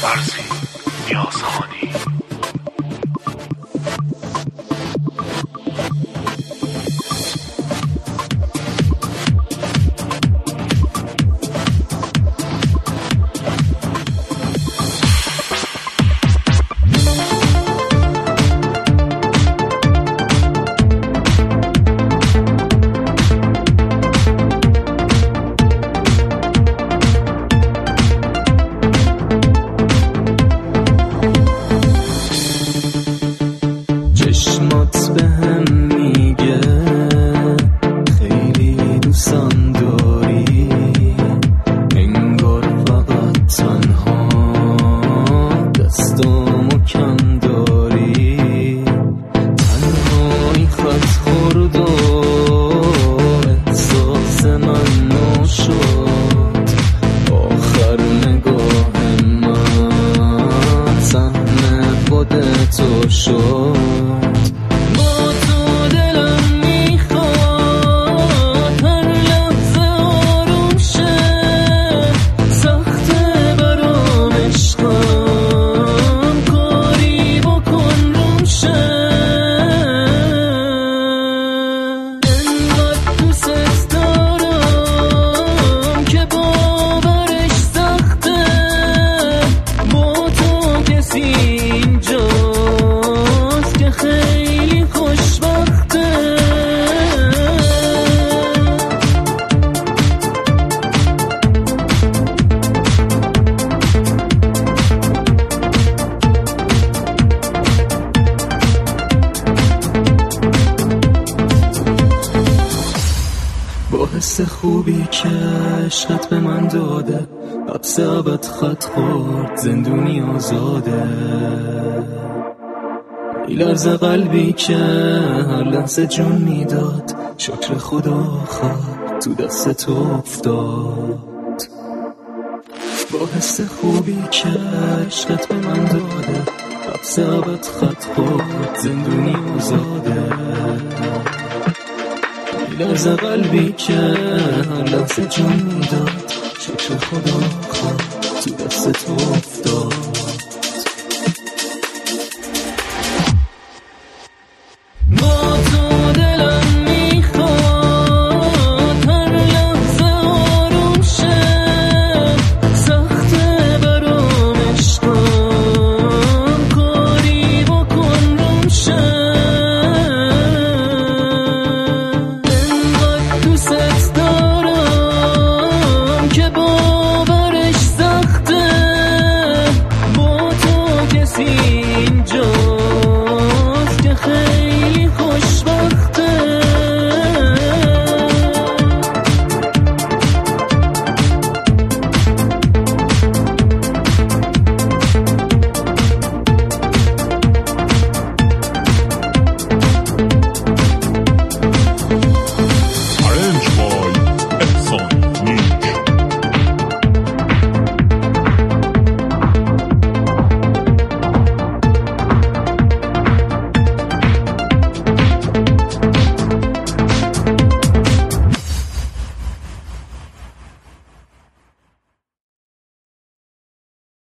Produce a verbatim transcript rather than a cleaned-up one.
فرزین نیازخانی. چشمات به هم میگه خیلی دوستم داری، انگار فقط تنها دستامو کم داری. تنهایی خط خورد و احساس من نو شد، آخر نگاه من صحنه خودتو شد. با حس خوبی که عشقت به من داده، حبس ابد خط خورد زندونی آزاده. میلرزه قلبی که هر لحظه جون میداد، شکر خدا آخر تو دست تو افتاد. با حس خوبی که عشقت به من داده، حبس ابد خط خورد زندونی آزاده. میلرزه قلبی که هر لحظه جون میداد، شکر خدا خود تو دست تو افتاد.